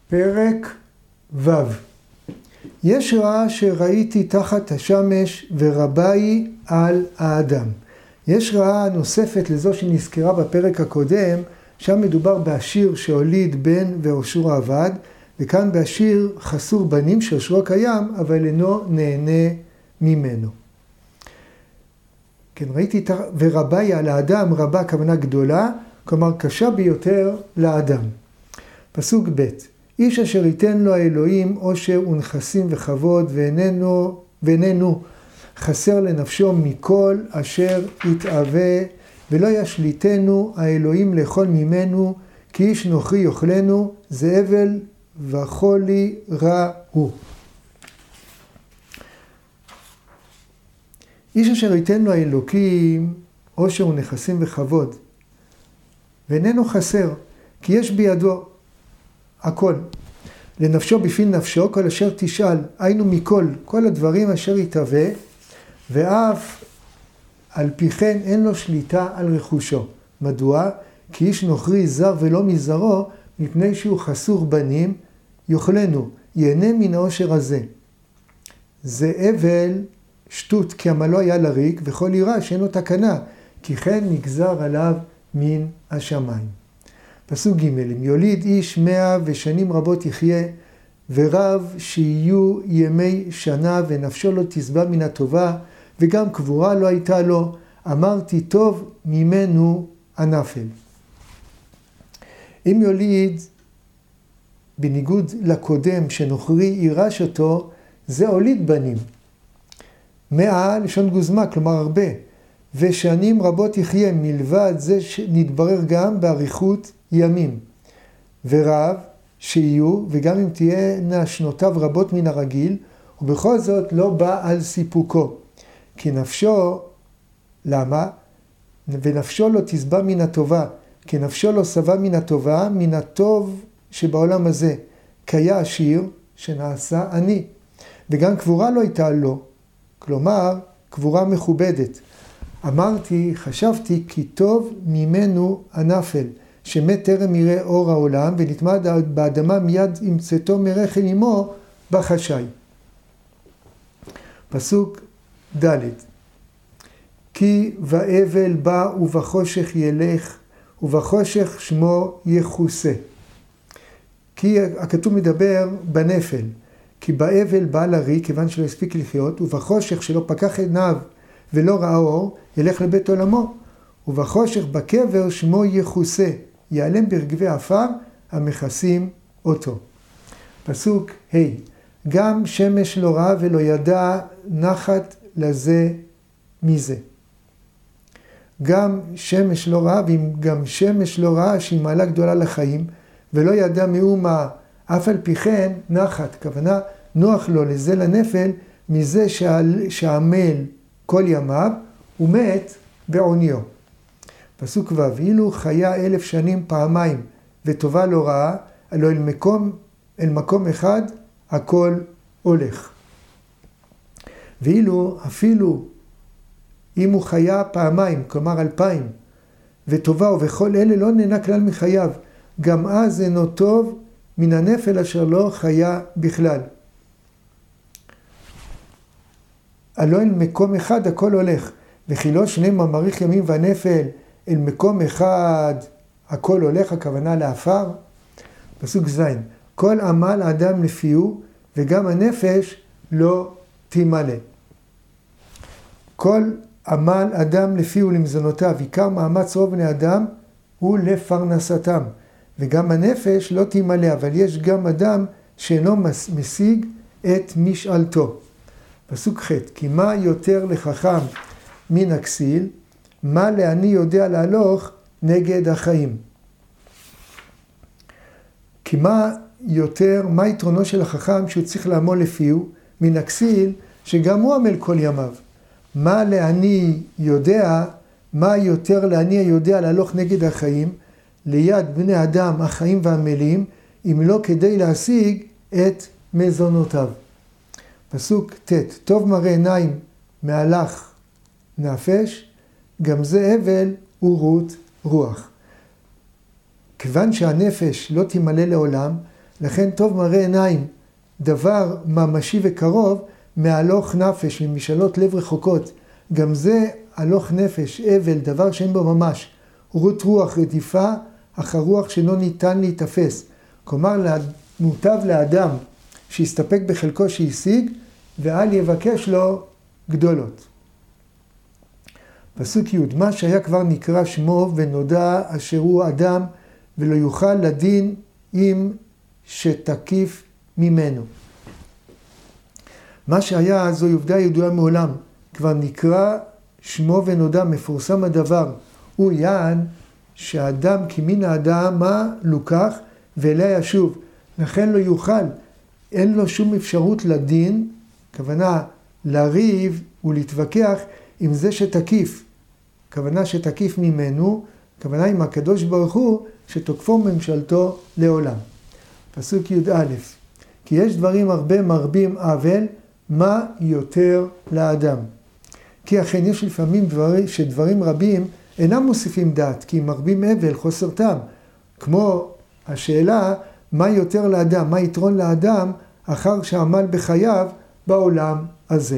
פרק ו'. יש רעה שראיתי תחת השמש ורבה היא על האדם. יש רעה נוספת לזו שנזכרה בפרק הקודם, שם מדובר בעשיר שהוליד בן ועושרו אבד, וכאן בעשיר חסור בנים שעושרו קיים, אבל אינו נהנה ממנו. כן, ראיתי ורבה היא על האדם, רבה כוונה גדולה, כלומר קשה ביותר לאדם. פסוק ב' איש אשר ייתן לו האלוהים עושר ונכסים וכבוד ואיננו חסר לנפשו מכל אשר יתאווה ולא ישליטנו האלוהים לאכול ממנו כי איש נוכרי יאכלנו זה אבל וחולי רע הוא. איש אשר ייתן לו האלוקים עושר ונכסים וכבוד ואיננו חסר כי יש בידו הכל. לנפשו בפין נפשו כל אשר תשאל, היינו מכל, כל הדברים אשר יתהווה, ואף על פי כן אין לו שליטה על רכושו. מדוע? כי איש נוכרי זר ולא מזרו, מפני שהוא חסור בנים, יאכלנו, ייהנה מן העושר הזה. זה אבל שטות, כי עמלו היה לריק, וכל יראה שאין לו תקנה, כי כן נגזר עליו מן השמיים. פסוק ג' אם יוליד איש 100 ושנים רבות יחיה, ורב שיהיו ימי שנה ונפשו לא תשבע מן הטובה, וגם קבורה לא הייתה לו, אמרתי טוב ממנו הנפל. אם יוליד, בניגוד לקודם שנוכרי יירש אותו, זה הוליד בנים. 100 לשון גוזמה, כלומר הרבה, ושנים רבות יחיה, מלבד זה שנתברר גם באריכות ימים. ורב שיהיו, וגם אם תהיינה שנותיו רבות מן הרגיל, ובכל זאת לא בא על סיפוקו. כי נפשו, למה? ונפשו לא תשבע מן הטובה, כי נפשו לא שבע מן הטובה, מן הטוב שבעולם הזה. קיה עשיר שנעשה עני. וגם קבורה לא הייתה לו, כלומר קבורה מכובדת. אמרתי, חשבתי כי טוב ממנו הנפל, שמת טרם יראה אור העולם, ונתמד באדמה מיד עם צאתו מרחם אמו בחשאי. פסוק ד' כי באבל בא ובחושך ילך, ובחושך שמו יחוסה. כי הכתוב מדבר בנפל, כי באבל בא לריק, כיוון שלא הספיק לחיות, ובחושך שלא פקח עיניו ולא ראה אור, ילך לבית עולמו. ובחושך בקבר שמו יחוסה, ייעלם ברגבי עפר המכסים אותו. פסוק ה' גם שמש לא ראה ולא ידע נחת לזה מזה. גם שמש לא ראה, ואם גם שמש לא ראה שהיא מעלה גדולה לחיים, ולא ידע מאומה, אף על פי כן נחת, כוונה נוח לו לזה לנפל, מזה שעמל כל ימיו, הוא מת בעוניו. פסוק ו' אילו חיה 1000 שנים פעמיים וטובה לא רעה, הלא אל מקום אחד הכל הולך. ואילו אפילו אם הוא חיה פעמיים, כלומר 2000, וטובה ובכל אלה לא נהנה כלל מחייו, גם אז אינו טוב מן הנפל אשר לא חיה בכלל. הלא אל מקום אחד הכל הולך, וכי לא שניהם המאריך ימים והנפל אל מקום אחד הכל הולך, הכוונה לעפר. פסוק ז' כל עמל אדם לפיהו וגם הנפש לא תמלא. כל עמל אדם לפיהו למזונותיו, עיקר מאמץ רוב בני אדם הוא לפרנסתם, וגם הנפש לא תמלא, אבל יש גם אדם שאינו משיג את משאלתו. פסוק ח' כי מה יותר לחכם מן הכסיל, מה לעני יודע להלוך נגד החיים. כי מה יתרונו של החכם שהוא צריך לעמול לפיהו, מן הכסיל שגם הוא עמל כל ימיו. מה לעני יודע, מה יותר לעני יודע להלוך נגד החיים, ליד בני אדם החיים והעמלים, אם לא כדי להשיג את מזונותיו. פסוק ט' טוב מראה עיניים מהלך נפש, גם זה אבל ורות רוח. כיוון שהנפש לא תמלא לעולם, לכן טוב מראה עיניים, דבר ממשי וקרוב, מהלוך נפש, ממשאלות לב רחוקות. גם זה הלוך נפש, אבל, דבר שאין בו ממש. רות רוח רדיפה, אך הרוח שאינו ניתן להתאפס. כלומר, מוטב לאדם שיסתפק בחלקו שהשיג, ואל יבקש לו גדולות. פסוק י' מה שהיה כבר נקרא שמו ונודע אשר הוא אדם, ולא יוכל לדין אם שתקיף ממנו. מה שהיה זו עובדה ידועה מעולם, כבר נקרא שמו ונודע, מפורסם הדבר. הוא יען שהאדם כמין האדם מה לוקח ואליה ישוב, לכן לא יוכל, אין לו שום אפשרות לדין, כוונה לריב ולהתווכח עם זה שתקיף, כוונה שתקיף ממנו, כוונה עם הקדוש ברוך הוא שתוקפו ממשלתו לעולם. פסוק י"א כי יש דברים הרבה מרבים אבל, מה יותר לאדם? כי אכן יש לפעמים שדברים רבים אינם מוסיפים דעת, כי מרבים אבל, חוסר טעם. כמו השאלה, מה יותר לאדם, מה יתרון לאדם אחר שעמל בחייו בעולם הזה.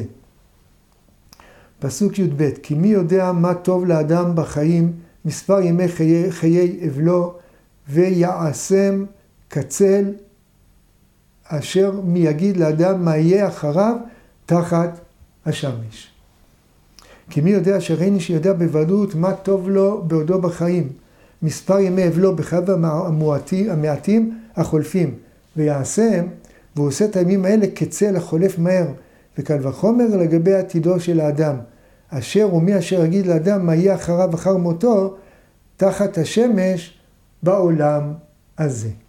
פסוק י"ב כי מי יודע מה טוב לאדם בחיים, מספר ימי חיי אבלו, ויעשם קצל, אשר מי יגיד לאדם מה יהיה אחריו תחת השמש. כי מי יודע שראיני שיודע בוודאות מה טוב לו בעודו בחיים, מספר ימי אבלו בחייו המעטים החולפים, ויעשם, והוא עושה את הימים האלה כצל החולף מהר, וקל וחומר לגבי עתידו של האדם, אשר ומי אשר יגיד לאדם מה יהיה אחריו אחר מותו, תחת השמש בעולם הזה.